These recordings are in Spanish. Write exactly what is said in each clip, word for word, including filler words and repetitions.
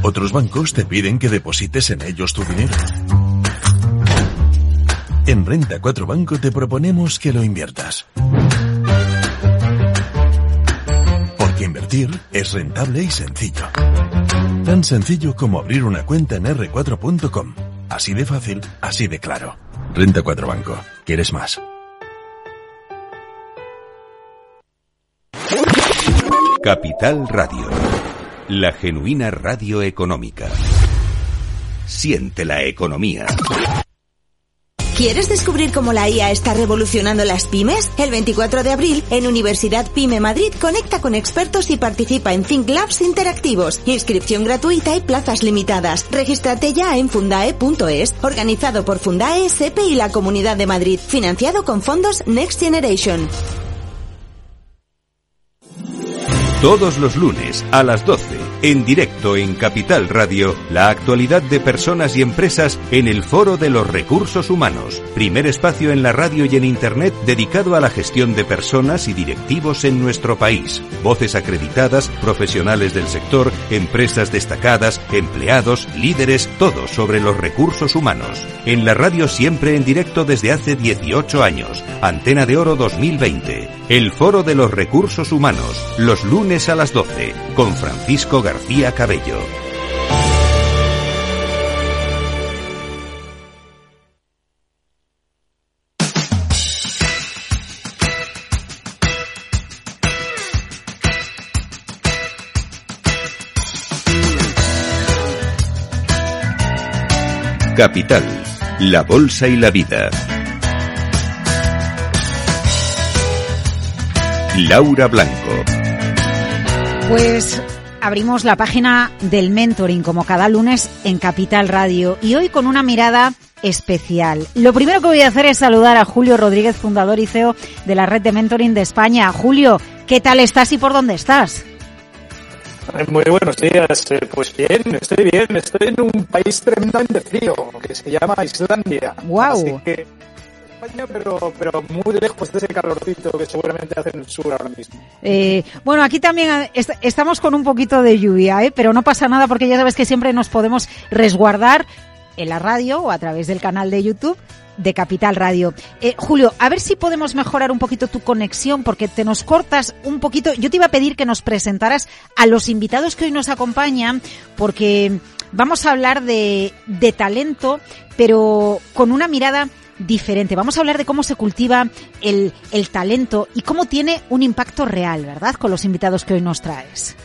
Otros bancos te piden que deposites en ellos tu dinero. En Renta cuatro Banco te proponemos que lo inviertas. Porque invertir es rentable y sencillo. Tan sencillo como abrir una cuenta en erre cuatro punto com. Así de fácil, así de claro. Renta cuatro Banco. ¿Quieres más? Capital Radio. La genuina radio económica. Siente la economía. ¿Quieres descubrir cómo la I A está revolucionando las pymes? El veinticuatro de abril, en Universidad Pyme Madrid, conecta con expertos y participa en Think Labs interactivos. Inscripción gratuita y plazas limitadas. Regístrate ya en fundae punto es. Organizado por Fundae, SEPE y la Comunidad de Madrid. Financiado con fondos Next Generation. Todos los lunes a las doce, en directo en Capital Radio, la actualidad de personas y empresas en el Foro de los Recursos Humanos, primer espacio en la radio y en Internet dedicado a la gestión de personas y directivos en nuestro país. Voces acreditadas, profesionales del sector, empresas destacadas, empleados, líderes, todo sobre los recursos humanos. En la radio siempre en directo desde hace dieciocho años. Antena de Oro dos mil veinte. El Foro de los Recursos Humanos, los lunes a las doce, con Francisco García Cabello. Capital, la bolsa y la vida. Laura Blanco. Pues abrimos la página del mentoring como cada lunes en Capital Radio y hoy con una mirada especial. Lo primero que voy a hacer es saludar a Julio Rodríguez, fundador y C E O de la Red de Mentoring de España. Julio, ¿qué tal estás y por dónde estás? Muy buenos días, pues bien, estoy bien, estoy en un país tremendamente frío que se llama Islandia. Wow. Así que España, pero, pero muy lejos de ese calorcito que seguramente hace en el sur ahora mismo. Eh, bueno, aquí también est- estamos con un poquito de lluvia, ¿eh? Pero no pasa nada porque ya sabes que siempre nos podemos resguardar en la radio o a través del canal de YouTube de Capital Radio. Eh, Julio, a ver si podemos mejorar un poquito tu conexión porque te nos cortas un poquito. Yo te iba a pedir que nos presentaras a los invitados que hoy nos acompañan porque vamos a hablar de, de talento, pero con una mirada diferente. Vamos a hablar de cómo se cultiva el, el talento y cómo tiene un impacto real, ¿verdad? Con los invitados que hoy nos traes.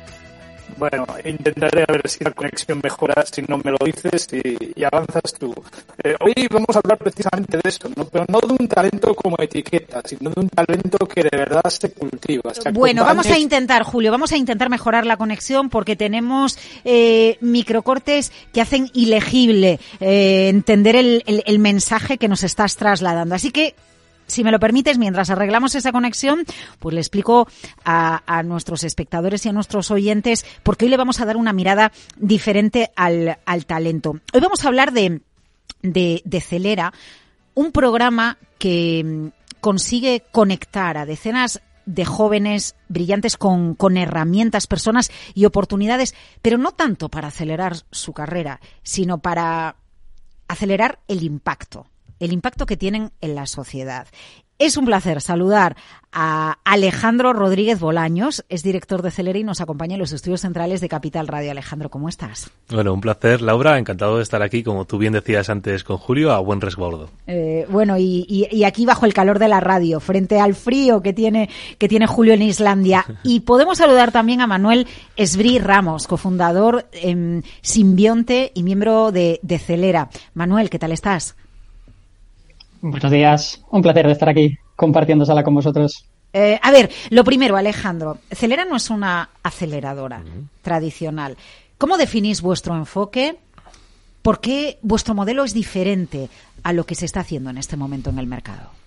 Bueno, intentaré a ver si la conexión mejora, si no me lo dices y, y avanzas tú. Eh, hoy vamos a hablar precisamente de eso, ¿no? Pero no de un talento como etiqueta, sino de un talento que de verdad se cultiva. Se bueno, acompañe... vamos a intentar, Julio, vamos a intentar mejorar la conexión porque tenemos eh, microcortes que hacen ilegible eh, entender el, el, el mensaje que nos estás trasladando. Así que, si me lo permites, mientras arreglamos esa conexión, pues le explico a, a nuestros espectadores y a nuestros oyentes porque hoy le vamos a dar una mirada diferente al, al talento. Hoy vamos a hablar de, de, de Celera, un programa que consigue conectar a decenas de jóvenes brillantes con, con herramientas, personas y oportunidades, pero no tanto para acelerar su carrera, sino para acelerar el impacto. el impacto que tienen en la sociedad. Es un placer saludar a Alejandro Rodríguez Bolaños, es director de Celera y nos acompaña en los estudios centrales de Capital Radio. Alejandro, ¿cómo estás? Bueno, un placer, Laura, encantado de estar aquí, como tú bien decías antes con Julio, a buen resguardo. Eh, bueno, y, y, y aquí bajo el calor de la radio, frente al frío que tiene, que tiene Julio en Islandia. Y podemos saludar también a Manuel Esbrí Ramos, cofundador en Simbionte y miembro de, de Celera. Manuel, ¿qué tal estás? Buenos días, un placer de estar aquí compartiendo sala con vosotros. Eh, a ver, lo primero, Alejandro, Celera no es una aceleradora uh-huh. tradicional. ¿Cómo definís vuestro enfoque? ¿Por qué vuestro modelo es diferente a lo que se está haciendo en este momento en el mercado?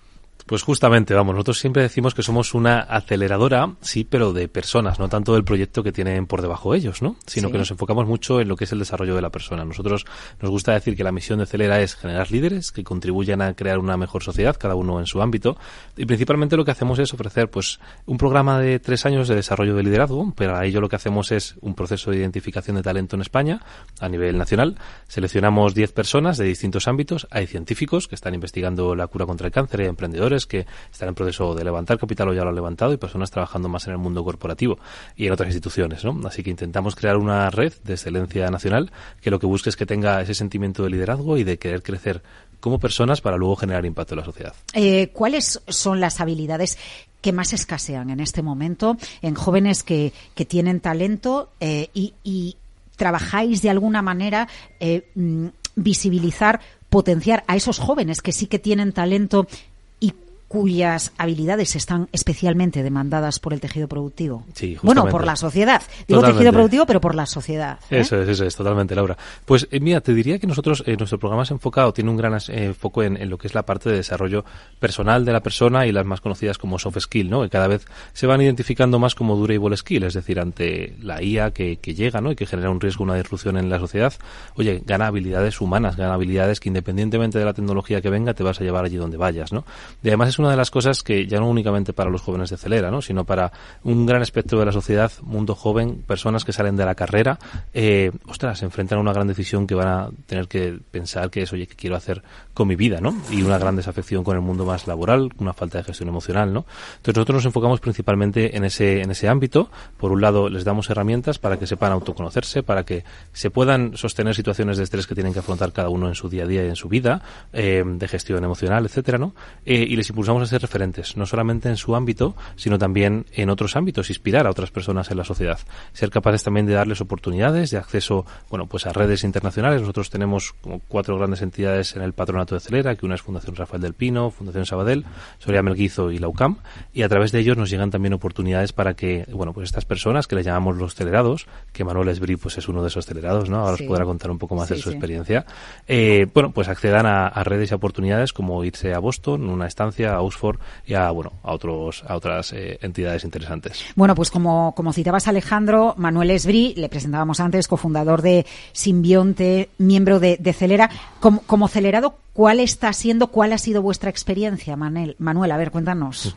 Pues justamente, vamos, nosotros siempre decimos que somos una aceleradora, sí, pero de personas, no tanto del proyecto que tienen por debajo ellos, ¿no? Sino sí. que nos enfocamos mucho en lo que es el desarrollo de la persona. Nosotros nos gusta decir que la misión de Celera es generar líderes que contribuyan a crear una mejor sociedad, cada uno en su ámbito, y principalmente lo que hacemos es ofrecer, pues, un programa de tres años de desarrollo de liderazgo. Pero a ello lo que hacemos es un proceso de identificación de talento en España a nivel nacional. Seleccionamos diez personas de distintos ámbitos. Hay científicos que están investigando la cura contra el cáncer, hay emprendedores que están en proceso de levantar capital o ya lo han levantado, y personas trabajando más en el mundo corporativo y en otras instituciones, ¿no? Así que intentamos crear una red de excelencia nacional que lo que busque es que tenga ese sentimiento de liderazgo y de querer crecer como personas para luego generar impacto en la sociedad. Eh, ¿Cuáles son las habilidades que más escasean en este momento en jóvenes que, que tienen talento eh, y, y trabajáis de alguna manera eh, visibilizar, potenciar a esos jóvenes que sí que tienen talento y cuyas habilidades están especialmente demandadas por el tejido productivo? Sí, bueno, por la sociedad. Digo totalmente. Tejido productivo, pero por la sociedad, ¿eh? Eso es, eso es, totalmente, Laura. Pues eh, mira, te diría que nosotros, eh, nuestro programa es enfocado, tiene un gran eh, foco en, en lo que es la parte de desarrollo personal de la persona y las más conocidas como soft skill, ¿no? Que cada vez se van identificando más como durable skill, es decir, ante la I A que, que llega, ¿no? Y que genera un riesgo, una disrupción en la sociedad. Oye, gana habilidades humanas, gana habilidades que independientemente de la tecnología que venga, te vas a llevar allí donde vayas, ¿no? Y además es una de las cosas que ya no únicamente para los jóvenes de Celera, ¿no? Sino para un gran espectro de la sociedad, mundo joven, personas que salen de la carrera, eh, ostras, se enfrentan a una gran decisión que van a tener que pensar que es, oye, ¿qué quiero hacer con mi vida, ¿no? Y una gran desafección con el mundo más laboral, una falta de gestión emocional, ¿no? Entonces nosotros nos enfocamos principalmente en ese, en ese ámbito. Por un lado, les damos herramientas para que sepan autoconocerse, para que se puedan sostener situaciones de estrés que tienen que afrontar cada uno en su día a día y en su vida, eh, de gestión emocional, etcétera, ¿no? Eh, y les impulsamos a ser referentes, no solamente en su ámbito, sino también en otros ámbitos, inspirar a otras personas en la sociedad, ser capaces también de darles oportunidades de acceso, bueno, pues a redes internacionales. Nosotros tenemos como cuatro grandes entidades en el patronato de Celera, que una es Fundación Rafael del Pino, Fundación Sabadell, Soria Melguizo y la U C A M, y a través de ellos nos llegan también oportunidades para que, bueno, pues estas personas que les llamamos los celerados, que Manuel Esbrí pues es uno de esos celerados, ¿no? Ahora sí. Os podrá contar un poco más sí, de su sí. experiencia. Eh, bueno, pues accedan a, a redes y oportunidades como irse a Boston, una estancia, a Oxford y a, bueno, a otros, a otras eh, entidades interesantes. Bueno, pues como, como citabas, Alejandro, Manuel Esbrí, le presentábamos antes, cofundador de Simbionte, miembro de, de Celera. Como, como celerado, ¿cuál está siendo, cuál ha sido vuestra experiencia, Manuel? Manuel, a ver, cuéntanos.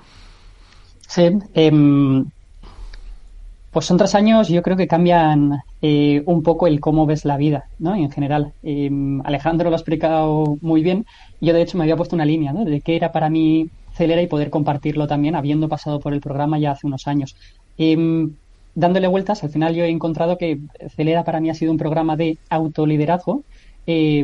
Sí, eh, pues son tres años, yo creo que cambian eh, un poco el cómo ves la vida, ¿no? Y en general. Eh, Alejandro lo ha explicado muy bien. Yo, de hecho, me había puesto una línea, ¿no? De qué era para mí Celera y poder compartirlo también, habiendo pasado por el programa ya hace unos años. Eh, dándole vueltas, al final yo he encontrado que Celera para mí ha sido un programa de autoliderazgo eh,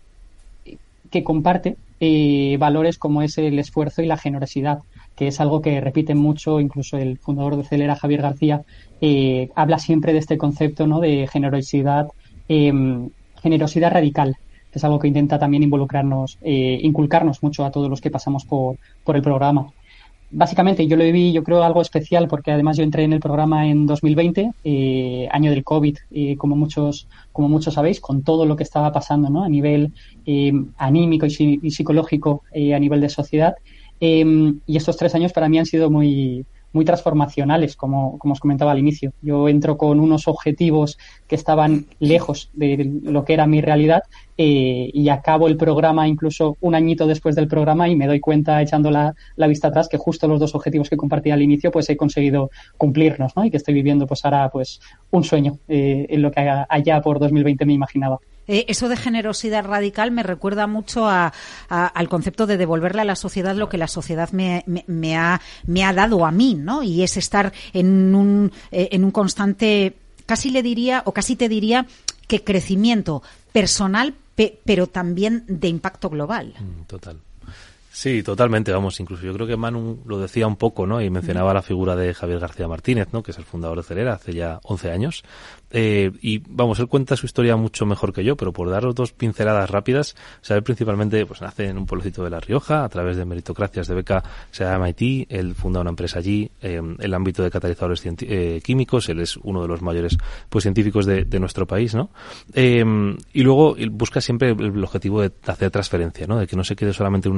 que comparte eh, valores como es el esfuerzo y la generosidad, que es algo que repiten mucho, incluso el fundador de Celera, Javier García, eh, habla siempre de este concepto, ¿no? De generosidad, eh, generosidad radical. Es algo que intenta también involucrarnos, eh, inculcarnos mucho a todos los que pasamos por, por el programa. Básicamente yo lo viví, yo creo, algo especial porque además yo entré en el programa en dos mil veinte, eh, año del COVID, eh, como muchos como muchos sabéis, con todo lo que estaba pasando, ¿no? A nivel eh, anímico y, y psicológico, eh, a nivel de sociedad. Eh, y estos tres años para mí han sido muy muy transformacionales, como, como os comentaba al inicio. Yo entro con unos objetivos que estaban lejos de lo que era mi realidad eh, y acabo el programa incluso un añito después del programa y me doy cuenta, echando la, la vista atrás, que justo los dos objetivos que compartí al inicio pues he conseguido cumplirnos, ¿no? Y que estoy viviendo pues ahora pues un sueño eh, en lo que allá por dos mil veinte me imaginaba. Eh, eso de generosidad radical me recuerda mucho a, a, al concepto de devolverle a la sociedad lo que la sociedad me, me, me, ha, me ha dado a mí, ¿no? Y es estar en un, eh, en un constante, casi le diría, o casi te diría, que crecimiento personal, pe, pero también de impacto global. Total. Sí, totalmente, vamos, incluso yo creo que Manu lo decía un poco, ¿no? Y mencionaba la figura de Javier García Martínez, ¿no? Que es el fundador de Celera hace ya once años. Eh, y vamos, él cuenta su historia mucho mejor que yo, pero por daros dos pinceladas rápidas, o sea, él principalmente pues nace en un pueblecito de La Rioja, a través de meritocracias de beca, se llama M I T, él funda una empresa allí, eh, el ámbito de catalizadores cienti- eh, químicos, él es uno de los mayores pues científicos de, de nuestro país, ¿no? Eh, y luego busca siempre el objetivo de hacer transferencia, ¿no? De que no se quede solamente en una investigación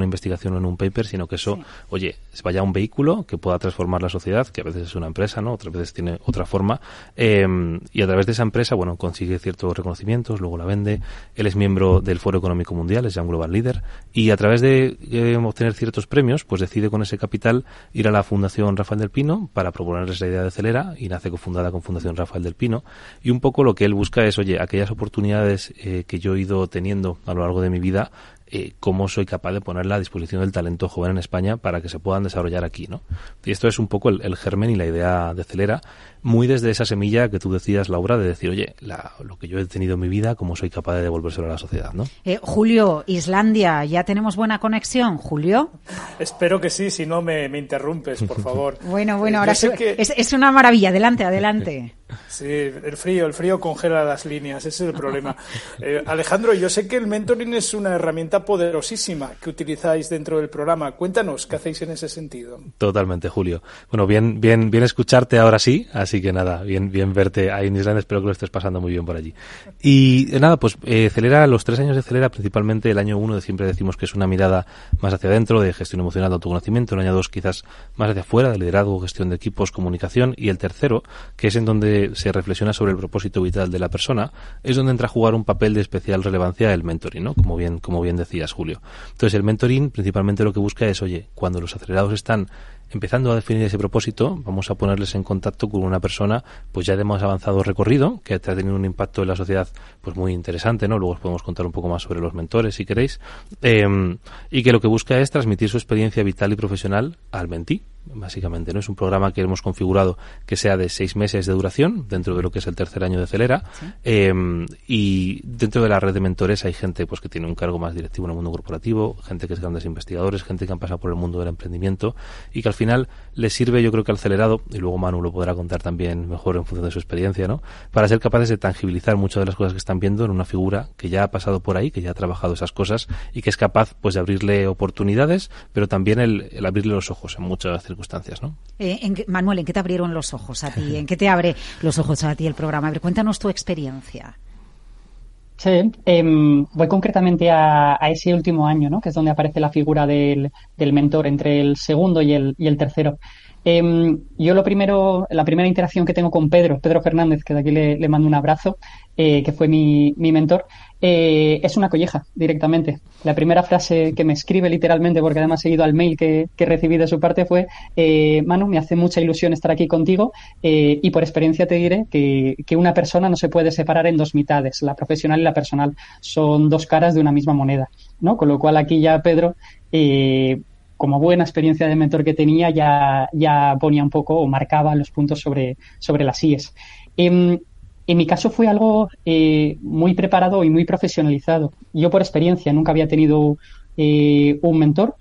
publicación o en un paper, sino que eso, sí. oye, vaya un vehículo que pueda transformar la sociedad, que a veces es una empresa, ¿no? Otras veces tiene otra forma, eh, y a través de esa empresa, bueno, consigue ciertos reconocimientos, luego la vende. Él es miembro del Foro Económico Mundial, es ya un Global Leader, y a través de eh, obtener ciertos premios, pues decide con ese capital ir a la Fundación Rafael del Pino para proponerles la idea de Celera, y nace cofundada con Fundación Rafael del Pino, y un poco lo que él busca es, oye, aquellas oportunidades eh, que yo he ido teniendo a lo largo de mi vida, eh, cómo soy capaz de ponerla a disposición del talento joven en España para que se puedan desarrollar aquí, ¿no? Y esto es un poco el, el germen y la idea de Celera, muy desde esa semilla que tú decías, Laura, de decir, oye, la, lo que yo he tenido en mi vida, cómo soy capaz de devolvérselo a la sociedad, ¿no? Eh, Julio, Islandia, ¿ya tenemos buena conexión, Julio? Espero que sí, si no me, me interrumpes, por favor. Bueno, bueno, eh, ahora su, que... es, es una maravilla, adelante, adelante. Sí, el frío, el frío congela las líneas, ese es el problema. Eh, Alejandro, yo sé que el mentoring es una herramienta poderosísima que utilizáis dentro del programa. Cuéntanos, ¿qué hacéis en ese sentido? Totalmente, Julio. Bueno, bien, bien, bien escucharte ahora sí, así que nada, bien, bien verte ahí en Islandia, espero que lo estés pasando muy bien por allí. Y eh, nada, pues eh, Celera, los tres años de Celera, principalmente el año uno, siempre decimos que es una mirada más hacia adentro, de gestión emocional, de autoconocimiento, el año dos quizás más hacia afuera, de liderazgo, gestión de equipos, comunicación, y el tercero, que es en donde se reflexiona sobre el propósito vital de la persona, es donde entra a jugar un papel de especial relevancia el mentoring, ¿no? Como bien, como bien decías, Julio. Entonces, el mentoring principalmente lo que busca es, oye, cuando los acelerados están empezando a definir ese propósito, vamos a ponerles en contacto con una persona pues ya de más avanzado recorrido, que ha tenido un impacto en la sociedad pues muy interesante, ¿no? Luego os podemos contar un poco más sobre los mentores si queréis, eh, y que lo que busca es transmitir su experiencia vital y profesional al mentí, básicamente, ¿no? Es un programa que hemos configurado que sea de seis meses de duración, dentro de lo que es el tercer año de Celera, ¿sí? eh, y dentro de la red de mentores hay gente pues que tiene un cargo más directivo en el mundo corporativo, gente que es grandes investigadores, gente que han pasado por el mundo del emprendimiento, y que al final les sirve, yo creo que al acelerado, y luego Manu lo podrá contar también mejor en función de su experiencia, ¿no? Para ser capaces de tangibilizar muchas de las cosas que están viendo en una figura que ya ha pasado por ahí, que ya ha trabajado esas cosas y que es capaz pues de abrirle oportunidades, pero también el, el abrirle los ojos en muchas circunstancias, ¿no? Eh, en, Manuel, ¿en qué te abrieron los ojos a ti? ¿En qué te abre los ojos a ti el programa? A ver, cuéntanos tu experiencia. Sí, eh, voy concretamente a, a ese último año, ¿no? Que es donde aparece la figura del, del mentor entre el segundo y el, y el tercero. Eh, yo lo primero, la primera interacción que tengo con Pedro, Pedro Fernández, que de aquí le, le mando un abrazo, eh, que fue mi, mi mentor, eh, es una colleja directamente. La primera frase que me escribe literalmente, porque además he seguido al mail que, que recibí de su parte, fue eh, Manu, me hace mucha ilusión estar aquí contigo eh, y por experiencia te diré que, que una persona no se puede separar en dos mitades, la profesional y la personal. Son dos caras de una misma moneda, ¿no? Con lo cual aquí ya Pedro... Eh, como buena experiencia de mentor que tenía, ya, ya ponía un poco o marcaba los puntos sobre, sobre las íes. En, en mi caso fue algo eh, muy preparado y muy profesionalizado. Yo por experiencia nunca había tenido eh, un mentor.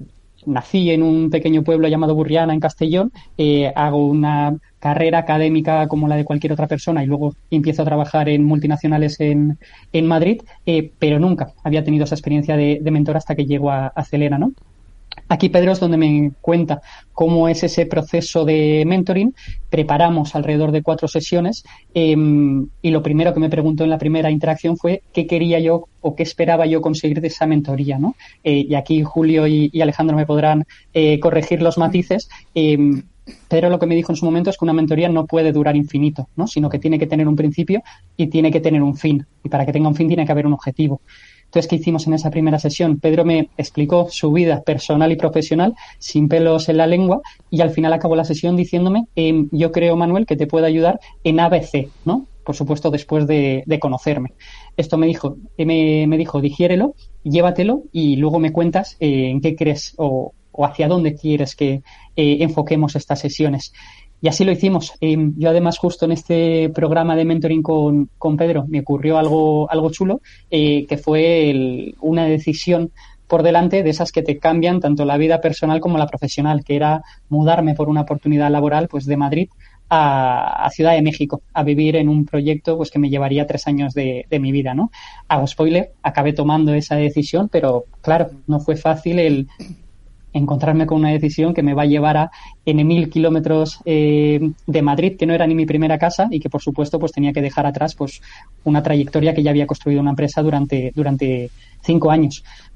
Nací en un pequeño pueblo llamado Burriana, en Castellón. Eh, hago una carrera académica como la de cualquier otra persona y luego empiezo a trabajar en multinacionales en, en Madrid, eh, pero nunca había tenido esa experiencia de, de mentor hasta que llego a, a Celera, ¿no? Aquí Pedro es donde me cuenta cómo es ese proceso de mentoring. Preparamos alrededor de cuatro sesiones eh, y lo primero que me preguntó en la primera interacción fue qué quería yo o qué esperaba yo conseguir de esa mentoría, ¿no? Eh, y aquí Julio y, y Alejandro me podrán eh, corregir los matices. Eh, Pedro lo que me dijo en su momento es que una mentoría no puede durar infinito, ¿no? Sino que tiene que tener un principio y tiene que tener un fin. Y para que tenga un fin tiene que haber un objetivo. Entonces, ¿qué hicimos en esa primera sesión? Pedro me explicó su vida personal y profesional sin pelos en la lengua y al final acabó la sesión diciéndome eh, yo creo, Manuel, que te puedo ayudar en A B C, ¿no? Por supuesto, después de, de conocerme. Esto me dijo, me, me dijo, digiérelo, llévatelo y luego me cuentas eh, en qué crees o, o hacia dónde quieres que eh, enfoquemos estas sesiones. Y así lo hicimos. Eh, yo además justo en este programa de mentoring con, con Pedro me ocurrió algo, algo chulo, eh, que fue el, una decisión por delante de esas que te cambian tanto la vida personal como la profesional, que era mudarme por una oportunidad laboral pues de Madrid a, a Ciudad de México, a vivir en un proyecto pues que me llevaría tres años de, de mi vida, ¿no? Hago spoiler, acabé tomando esa decisión, pero claro, no fue fácil el encontrarme con una decisión que me va a llevar a N mil kilómetros eh, de Madrid, que no era ni mi primera casa y que por supuesto pues tenía que dejar atrás pues una trayectoria que ya había construido una empresa durante, durante cinco años.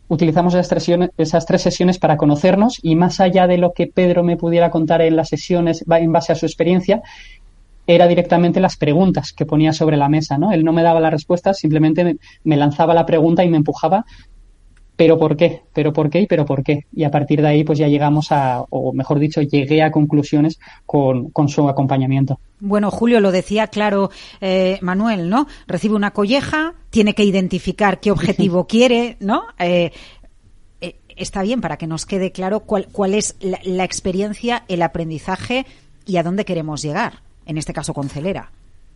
utilizamos esas tres, sesiones, esas tres sesiones para conocernos y más allá de lo que Pedro me pudiera contar en las sesiones en base a su experiencia, era directamente las preguntas que ponía sobre la mesa, ¿no? Él no me daba las respuestas, simplemente me, me lanzaba la pregunta y me empujaba. ¿Pero por qué? ¿Pero por qué? ¿Y pero por qué? Y a partir de ahí pues ya llegamos a, o mejor dicho, llegué a conclusiones con, con su acompañamiento. Bueno, Julio, lo decía claro eh, Manuel, ¿no? Recibe una colleja, tiene que identificar qué objetivo quiere, ¿no? Eh, eh, está bien para que nos quede claro cuál, cuál es la, la experiencia, el aprendizaje y a dónde queremos llegar, en este caso con Celera.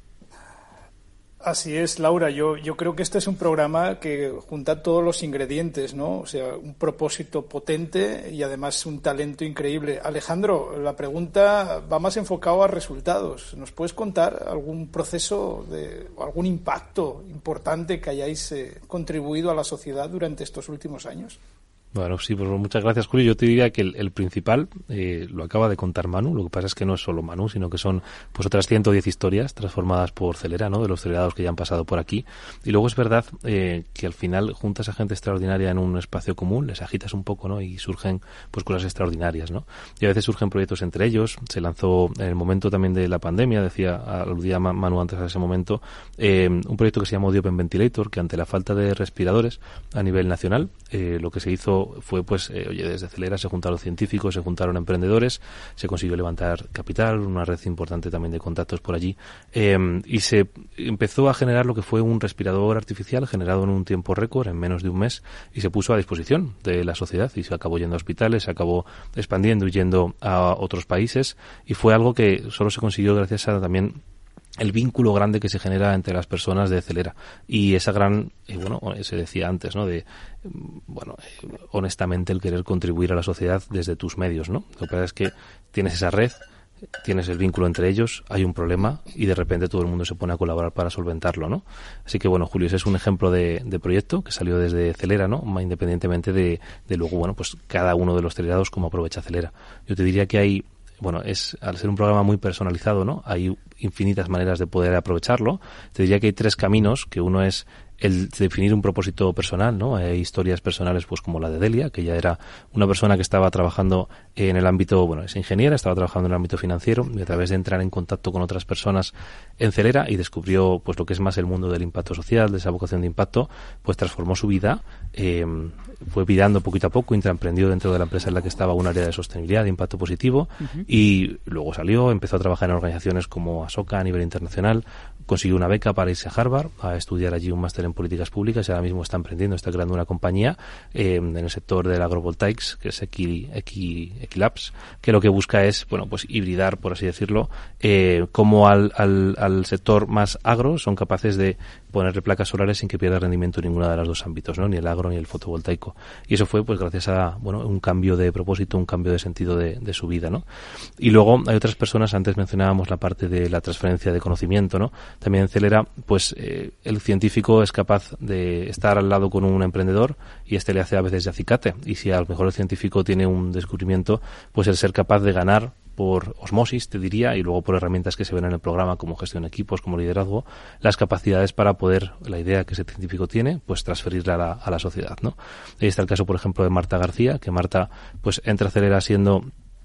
Así es, Laura. Yo, yo creo que este es un programa que junta todos los ingredientes, ¿no? O sea, un propósito potente y además un talento increíble. Alejandro, la pregunta va más enfocado a resultados. ¿Nos puedes contar algún proceso, de, algún impacto importante que hayáis eh, contribuido a la sociedad durante estos últimos años? Bueno, sí, pues muchas gracias, Julio. Yo te diría que el, el principal eh, lo acaba de contar Manu. Lo que pasa es que no es solo Manu, sino que son pues otras ciento diez historias transformadas por Celera, ¿no? De los celerados que ya han pasado por aquí. Y luego es verdad eh, que al final juntas a gente extraordinaria en un espacio común, les agitas un poco, ¿no? Y surgen pues cosas extraordinarias, ¿no? Y a veces surgen proyectos entre ellos. Se lanzó en el momento también de la pandemia, decía, aludía Manu antes a ese momento, eh, un proyecto que se llamó The Open Ventilator, que ante la falta de respiradores a nivel nacional, eh, lo que se hizo fue pues, eh, oye, desde Celera se juntaron científicos, se juntaron emprendedores, se consiguió levantar capital, una red importante también de contactos por allí, eh, y se empezó a generar lo que fue un respirador artificial generado en un tiempo récord, en menos de un mes, y se puso a disposición de la sociedad y se acabó yendo a hospitales, se acabó expandiendo y yendo a otros países, y fue algo que solo se consiguió gracias a también el vínculo grande que se genera entre las personas de Celera y esa gran, eh, bueno, se decía antes, ¿no? De, bueno, eh, honestamente el querer contribuir a la sociedad desde tus medios, ¿no? Lo que pasa es que tienes esa red, tienes el vínculo entre ellos, hay un problema y de repente todo el mundo se pone a colaborar para solventarlo, ¿no? Así que bueno, Julio, ese es un ejemplo de, de proyecto que salió desde Celera, ¿no? Independientemente de, de luego, bueno, pues cada uno de los celerados cómo aprovecha Celera. Yo te diría que hay Bueno, es al ser un programa muy personalizado, ¿no? Hay infinitas maneras de poder aprovecharlo. Te diría que hay tres caminos, que uno es el definir un propósito personal, ¿no? Hay historias personales, pues como la de Delia, que ya era una persona que estaba trabajando en el ámbito, bueno, es ingeniera, estaba trabajando en el ámbito financiero y a través de entrar en contacto con otras personas en Celera y descubrió, pues lo que es más el mundo del impacto social, de esa vocación de impacto, pues transformó su vida, eh, fue virando poquito a poco, intraemprendió dentro de la empresa en la que estaba un área de sostenibilidad, de impacto positivo, uh-huh. Y luego salió, empezó a trabajar en organizaciones como ASOCA a nivel internacional, consiguió una beca para irse a Harvard a estudiar allí un máster en políticas públicas y ahora mismo está emprendiendo, está creando una compañía eh, en el sector del agrovoltaics, que es Equi, Equi, Equilabs, que lo que busca es, bueno, pues hibridar, por así decirlo, eh, como al, al, al sector más agro son capaces de ponerle placas solares sin que pierda rendimiento en ninguno de los dos ámbitos, ¿no? Ni el agro ni el fotovoltaico. Y eso fue pues gracias a, bueno, un cambio de propósito, un cambio de sentido de, de su vida, ¿no? Y luego hay otras personas, antes mencionábamos la parte de la transferencia de conocimiento, ¿no? También en Celera, pues eh, el científico es capaz de estar al lado con un emprendedor y este le hace a veces de acicate. Y si a lo mejor el científico tiene un descubrimiento, pues el ser capaz de ganar por osmosis, te diría, y luego por herramientas que se ven en el programa como gestión de equipos, como liderazgo, las capacidades para poder, la idea que ese científico tiene, pues transferirla a la, a la sociedad, ¿no? Ahí está el caso, por ejemplo, de Marta García, que Marta, pues entra a Celera siendo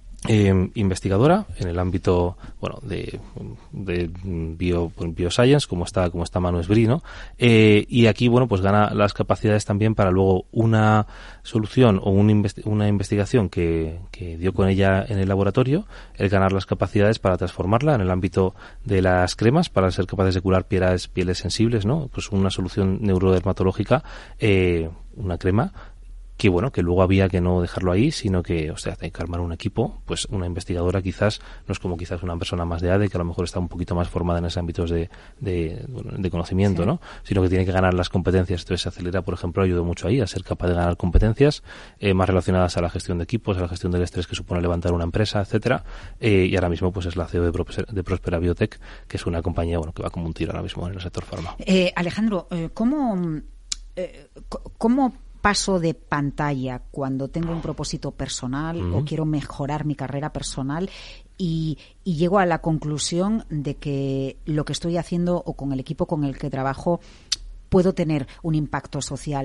Eh, investigadora en el ámbito, bueno, de, de bio, bioscience, como está, como está Manu Esbrí, ¿no? Eh, y aquí, bueno, pues gana las capacidades también para luego una solución o un investi- una investigación que, que dio con ella en el laboratorio, el ganar las capacidades para transformarla en el ámbito de las cremas, para ser capaces de curar pieles, pieles sensibles, ¿no? Pues una solución neurodermatológica, eh, una crema que bueno, que luego había que no dejarlo ahí, sino que, o sea, hay que armar un equipo, pues una investigadora quizás, no es como quizás una persona más de A D E, que a lo mejor está un poquito más formada en esos ámbitos de, de, de conocimiento, sí. ¿no? Sino que tiene que ganar las competencias. Entonces, Acelera, por ejemplo, ayudó mucho ahí a ser capaz de ganar competencias eh, más relacionadas a la gestión de equipos, a la gestión del estrés que supone levantar una empresa, etcétera. Eh, y ahora mismo, pues es la C E O de, Prosper, de Prospera Biotech, que es una compañía, bueno, que va como un tiro ahora mismo en el sector farma. Eh, Alejandro, eh, ¿cómo, eh, cómo paso de pantalla cuando tengo un propósito personal uh-huh. o quiero mejorar mi carrera personal y, y llego a la conclusión de que lo que estoy haciendo o con el equipo con el que trabajo puedo tener un impacto social?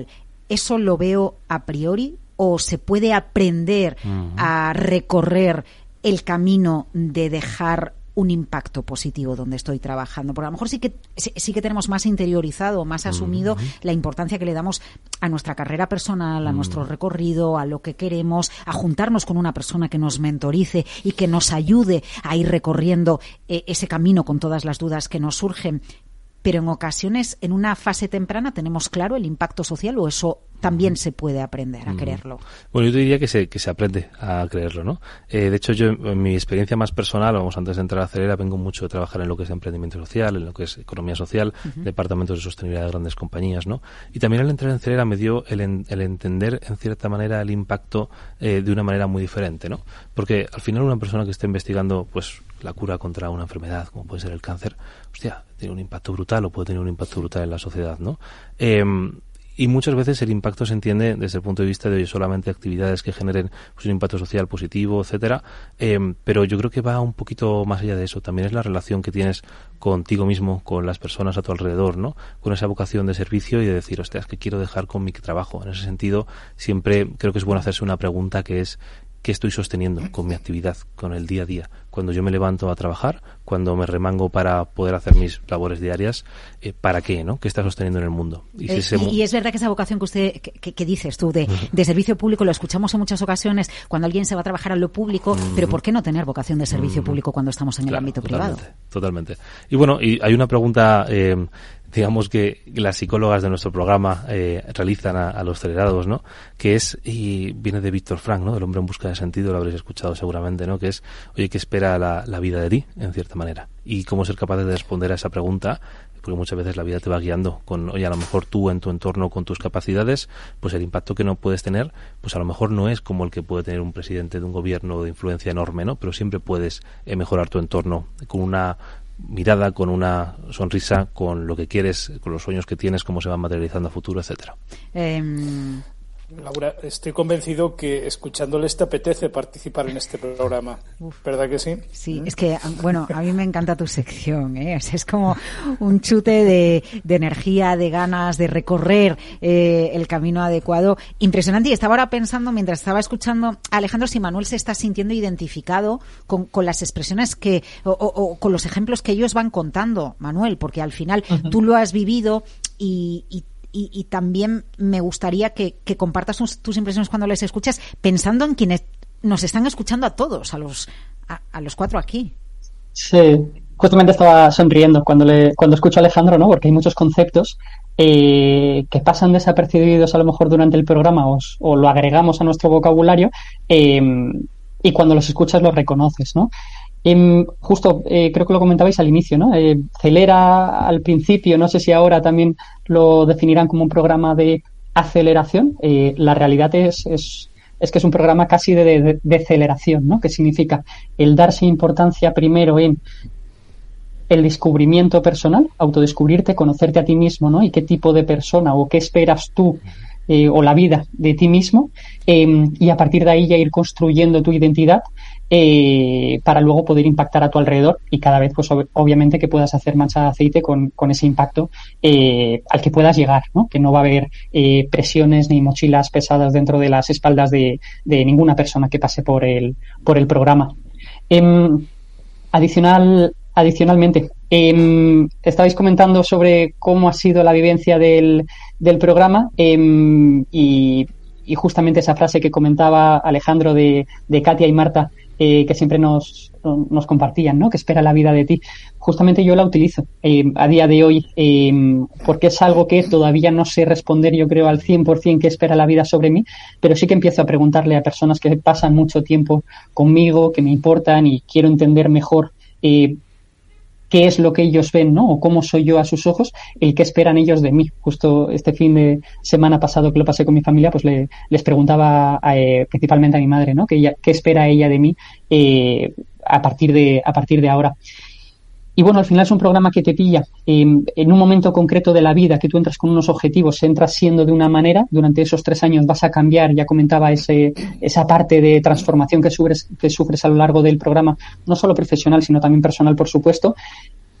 ¿eso lo veo a priori o se puede aprender uh-huh. a recorrer el camino de dejar un impacto positivo donde estoy trabajando? Porque a lo mejor sí que sí que tenemos más interiorizado, más asumido uh-huh. la importancia que le damos a nuestra carrera personal, a uh-huh. nuestro recorrido, a lo que queremos, a juntarnos con una persona que nos mentorice y que nos ayude a ir recorriendo eh, ese camino con todas las dudas que nos surgen. Pero en ocasiones, en una fase temprana, ¿tenemos claro el impacto social o eso también se puede aprender a creerlo? Bueno, yo te diría que se, que se aprende a creerlo, ¿no? Eh, de hecho, yo en mi experiencia más personal, vamos, antes de entrar a Acelera, vengo mucho de trabajar en lo que es emprendimiento social, en lo que es economía social, uh-huh. departamentos de sostenibilidad de grandes compañías, ¿no? Y también al entrar en Acelera me dio el, en, el entender, en cierta manera, el impacto eh, de una manera muy diferente, ¿no? Porque al final una persona que esté investigando, pues, la cura contra una enfermedad, como puede ser el cáncer, hostia, tiene un impacto brutal o puede tener un impacto brutal en la sociedad, ¿no? Eh, y muchas veces el impacto se entiende desde el punto de vista de solamente actividades que generen pues, un impacto social positivo, etcétera, eh, pero yo creo que va un poquito más allá de eso. También es la relación que tienes contigo mismo, con las personas a tu alrededor, ¿no? Con esa vocación de servicio y de decir, hostia, es que quiero dejar con mi trabajo. En ese sentido, siempre creo que es bueno hacerse una pregunta que es, ¿qué estoy sosteniendo con mi actividad, con el día a día? Cuando yo me levanto a trabajar, cuando me remango para poder hacer mis labores diarias, eh, ¿para qué, no? ¿Qué está sosteniendo en el mundo? Y, si eh, ese... y, y es verdad que esa vocación que usted, que, que, que dices tú, de, uh-huh. de servicio público, lo escuchamos en muchas ocasiones cuando alguien se va a trabajar a lo público, uh-huh. pero ¿por qué no tener vocación de servicio uh-huh. público cuando estamos en claro, el ámbito totalmente, privado? Totalmente. Y bueno, y hay una pregunta... Eh, digamos que las psicólogas de nuestro programa eh, realizan a, a los acelerados, ¿no? Que es, y viene de Víctor Frank, ¿no? Del hombre en busca de sentido, lo habréis escuchado seguramente, ¿no? Que es, oye, ¿qué espera la, la vida de ti, en cierta manera? Y cómo ser capaz de responder a esa pregunta, porque muchas veces la vida te va guiando con, oye, a lo mejor tú en tu entorno, con tus capacidades, pues el impacto que no puedes tener, pues a lo mejor no es como el que puede tener un presidente de un gobierno de influencia enorme, ¿no? Pero siempre puedes eh, mejorar tu entorno con una mirada, con una sonrisa, con lo que quieres, con los sueños que tienes, cómo se van materializando a futuro, etcétera. Eh... Laura, estoy convencido que escuchándoles te apetece participar en este programa. Uf. ¿Verdad que sí? Sí, ¿Mm? Es que, bueno, a mí me encanta tu sección, ¿eh? O sea, es como un chute de, de energía, de ganas, de recorrer eh, el camino adecuado. Impresionante. Y estaba ahora pensando, mientras estaba escuchando a Alejandro, si Manuel se está sintiendo identificado con, con las expresiones que, o, o, o con los ejemplos que ellos van contando, Manuel, porque al final uh-huh. tú lo has vivido y, y Y, y también me gustaría que, que compartas tus, tus impresiones cuando les escuchas, pensando en quienes nos están escuchando a todos, a los a, a los cuatro aquí. Sí, justamente estaba sonriendo cuando le cuando escucho a Alejandro, ¿no? Porque hay muchos conceptos eh, que pasan desapercibidos a lo mejor durante el programa o, o lo agregamos a nuestro vocabulario eh, y cuando los escuchas los reconoces, ¿no? Eh, justo, eh, creo que lo comentabais al inicio, ¿no? Eh, Acelera al principio, no sé si ahora también lo definirán como un programa de aceleración. Eh, la realidad es, es, es que es un programa casi de, de, de aceleración, ¿no? Que significa el darse importancia primero en el descubrimiento personal, autodescubrirte, conocerte a ti mismo, ¿no? Y qué tipo de persona o qué esperas tú eh, o la vida de ti mismo eh, y a partir de ahí ya ir construyendo tu identidad eh, para luego poder impactar a tu alrededor y cada vez pues ob- obviamente que puedas hacer mancha de aceite con, con ese impacto eh, al que puedas llegar, ¿no? Que no va a haber eh, presiones ni mochilas pesadas dentro de las espaldas de, de ninguna persona que pase por el, por el programa. Eh, adicional Adicionalmente, eh, estabais comentando sobre cómo ha sido la vivencia del, del programa eh, y, y justamente esa frase que comentaba Alejandro de, de Katia y Marta, eh, que siempre nos, nos compartían, ¿no? Que espera la vida de ti. Justamente yo la utilizo eh, a día de hoy eh, porque es algo que todavía no sé responder, yo creo, al cien por ciento qué espera la vida sobre mí, pero sí que empiezo a preguntarle a personas que pasan mucho tiempo conmigo, que me importan y quiero entender mejor eh, qué es lo que ellos ven, ¿no? O cómo soy yo a sus ojos, el qué esperan ellos de mí. Justo este fin de semana pasado que lo pasé con mi familia, pues le, les preguntaba a, eh, principalmente a mi madre, ¿no? Que ella, qué espera ella de mí eh, a partir de a partir de ahora. Y bueno, al final es un programa que te pilla eh, en un momento concreto de la vida, que tú entras con unos objetivos, entras siendo de una manera, durante esos tres años vas a cambiar, ya comentaba ese, esa parte de transformación que sufres, que sufres a lo largo del programa, no solo profesional, sino también personal, por supuesto,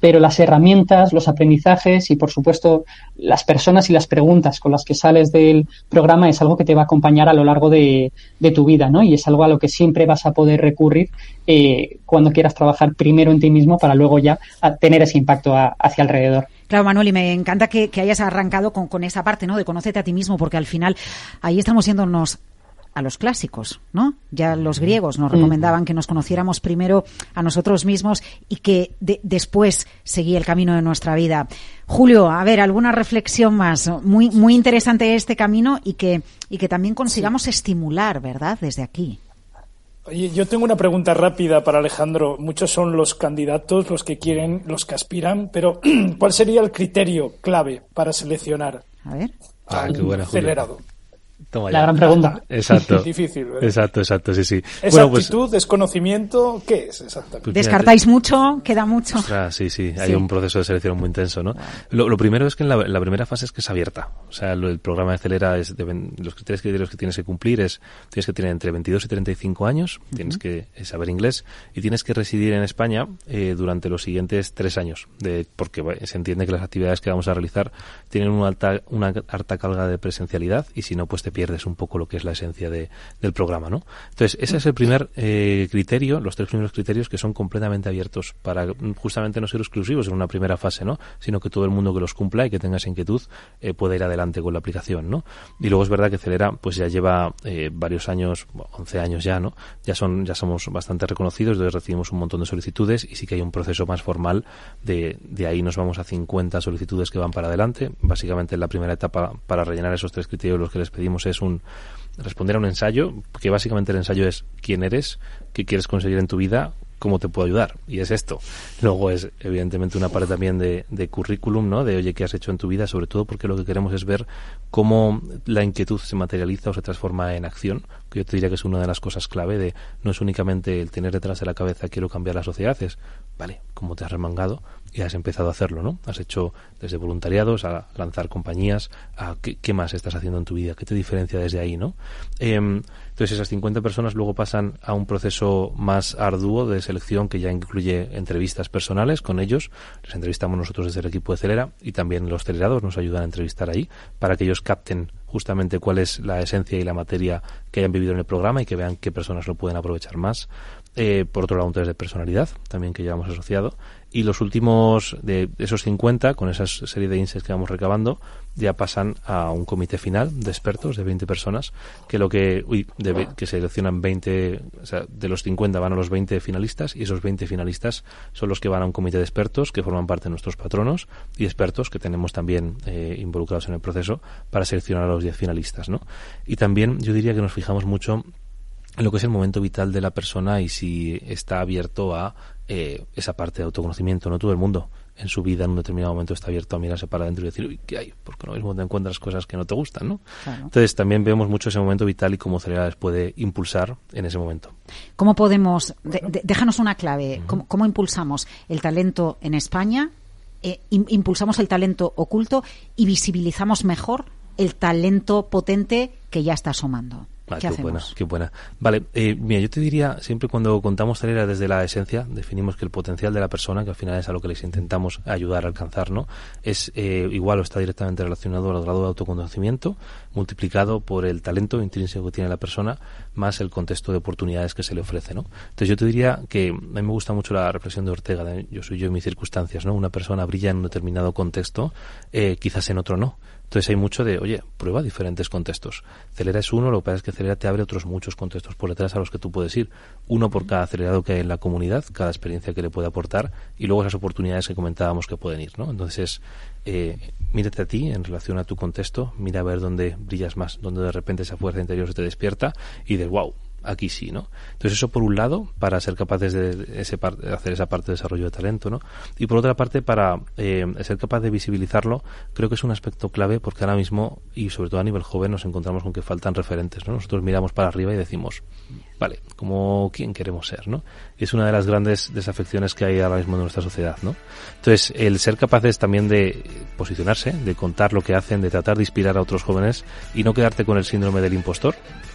pero las herramientas, los aprendizajes y, por supuesto, las personas y las preguntas con las que sales del programa es algo que te va a acompañar a lo largo de, de tu vida, ¿no? Y es algo a lo que siempre vas a poder recurrir eh, cuando quieras trabajar primero en ti mismo para luego ya tener ese impacto a, hacia alrededor. Claro, Manuel, y me encanta que, que hayas arrancado con, con esa parte, ¿no? De conócete a ti mismo, porque al final ahí estamos yéndonos a los clásicos, ¿no? Ya los griegos nos recomendaban que nos conociéramos primero a nosotros mismos y que de, después seguía el camino de nuestra vida. Julio, a ver, alguna reflexión más. Muy muy interesante este camino y que y que también consigamos sí. estimular, ¿verdad? Desde aquí. Oye, yo tengo una pregunta rápida para Alejandro. Muchos son los candidatos, los que quieren, los que aspiran, pero ¿cuál sería el criterio clave para seleccionar a ver. Ah, qué buena, acelerado? Toma la ya. gran pregunta. Exacto. Difícil, ¿verdad? Exacto, exacto, sí, sí. ¿Es bueno, actitud, pues, desconocimiento? ¿Qué es exactamente? Pues ¿Descartáis mucho? ¿Queda mucho? Ostras, sí, sí, hay Sí. un proceso de selección muy intenso, ¿no? Lo, lo primero es que en la, en la primera fase es que es abierta. O sea, lo, el programa de Acelera es de, los criterios, criterios que tienes que cumplir es, tienes que tener entre veintidós y treinta y cinco años, uh-huh. tienes que saber inglés y tienes que residir en España eh, durante los siguientes tres años, de, porque bueno, se entiende que las actividades que vamos a realizar tienen una alta, una alta carga de presencialidad y si no, pues te pierdes un poco lo que es la esencia de, del programa, ¿no? Entonces, ese es el primer eh, criterio, los tres primeros criterios que son completamente abiertos para justamente no ser exclusivos en una primera fase, ¿no? Sino que todo el mundo que los cumpla y que tenga esa inquietud eh, pueda ir adelante con la aplicación, ¿no? Y luego es verdad que Celera pues ya lleva eh, varios años, once años ya, ¿no? Ya son, ya somos bastante reconocidos, entonces recibimos un montón de solicitudes y sí que hay un proceso más formal de, de ahí nos vamos a cincuenta solicitudes que van para adelante. Básicamente la primera etapa para rellenar esos tres criterios los que les pedimos es un responder a un ensayo, que básicamente el ensayo es quién eres, qué quieres conseguir en tu vida, cómo te puedo ayudar, y es esto. Luego es evidentemente una parte también de, de currículum, ¿no? De oye, ¿qué has hecho en tu vida? Sobre todo porque lo que queremos es ver cómo la inquietud se materializa o se transforma en acción, que yo te diría que es una de las cosas clave de no es únicamente el tener detrás de la cabeza quiero cambiar la sociedad, es vale, cómo te has remangado y has empezado a hacerlo, ¿no? Has hecho desde voluntariados a lanzar compañías, a qué, qué más estás haciendo en tu vida, qué te diferencia desde ahí, ¿no? Eh, entonces esas cincuenta personas luego pasan a un proceso más arduo de selección que ya incluye entrevistas personales con ellos, les entrevistamos nosotros desde el equipo de Celera y también los celerados nos ayudan a entrevistar ahí para que ellos capten justamente cuál es la esencia y la materia que hayan vivido en el programa y que vean qué personas lo pueden aprovechar más. Eh, por otro lado, un test de personalidad también que llevamos asociado y los últimos de esos cincuenta con esa serie de índices que vamos recabando ya pasan a un comité final de expertos de veinte personas que lo que uy, de, que seleccionan veinte, o sea, de los cincuenta van a los veinte finalistas y esos veinte finalistas son los que van a un comité de expertos que forman parte de nuestros patronos y expertos que tenemos también eh, involucrados en el proceso para seleccionar a los diez finalistas, ¿no? Y también yo diría que nos fijamos mucho en lo que es el momento vital de la persona y si está abierto a eh, esa parte de autoconocimiento. No todo el mundo en su vida en un determinado momento está abierto a mirarse para adentro y decir, uy, ¿qué hay? Porque no mismo te encuentras cosas que no te gustan, ¿no? Claro. Entonces también vemos mucho ese momento vital y cómo Celera les puede impulsar en ese momento. ¿Cómo podemos, de, de, déjanos una clave, uh-huh. ¿cómo, cómo impulsamos el talento en España, eh, impulsamos el talento oculto y visibilizamos mejor el talento potente que ya está asomando? Ah, ¿Qué, qué buena, qué buena. Vale, eh, mira, yo te diría, siempre cuando contamos Celera desde la esencia, definimos que el potencial de la persona, que al final es a lo que les intentamos ayudar a alcanzar, ¿no? Es eh, igual o está directamente relacionado al grado de autoconocimiento, multiplicado por el talento intrínseco que tiene la persona, más el contexto de oportunidades que se le ofrece, ¿no? Entonces yo te diría que a mí me gusta mucho la reflexión de Ortega, de yo soy yo en mis circunstancias, ¿no? Una persona brilla en un determinado contexto, eh, quizás en otro no. Entonces hay mucho de, oye, prueba diferentes contextos. Celera es uno, lo que pasa es que Celera te abre otros muchos contextos por detrás a los que tú puedes ir. Uno por cada acelerado que hay en la comunidad, cada experiencia que le puede aportar y luego esas oportunidades que comentábamos que pueden ir, ¿no? Entonces, eh, mírate a ti en relación a tu contexto, mira a ver dónde brillas más, dónde de repente esa fuerza interior se te despierta y de wow, aquí sí, ¿no? Entonces eso por un lado, para ser capaces de, ese par, de hacer esa parte de desarrollo de talento, ¿no? Y por otra parte, para eh, ser capaz de visibilizarlo, creo que es un aspecto clave porque ahora mismo, y sobre todo a nivel joven, nos encontramos con que faltan referentes, ¿no? Nosotros miramos para arriba y decimos, vale, ¿cómo quién queremos ser, ¿no? Y es una de las grandes desafecciones que hay ahora mismo en nuestra sociedad, ¿no? Entonces, el ser capaces también de posicionarse, de contar lo que hacen, de tratar de inspirar a otros jóvenes y no quedarte con el síndrome del impostor,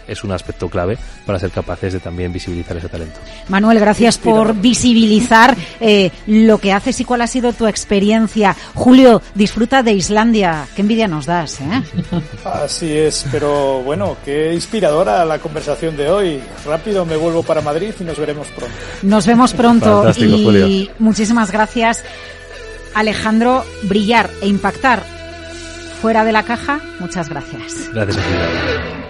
es un aspecto clave para ser capaces de también visibilizar ese talento. Manuel, gracias por visibilizar eh, lo que haces y cuál ha sido tu experiencia. Julio, disfruta de Islandia. Qué envidia nos das, ¿eh? Así es, pero bueno, qué inspiradora la conversación de hoy. Rápido me vuelvo para Madrid y nos veremos pronto. Nos vemos pronto. Fantástico, y Julio. Muchísimas gracias, Alejandro. Brillar e impactar fuera de la caja. Muchas gracias. Gracias a ti.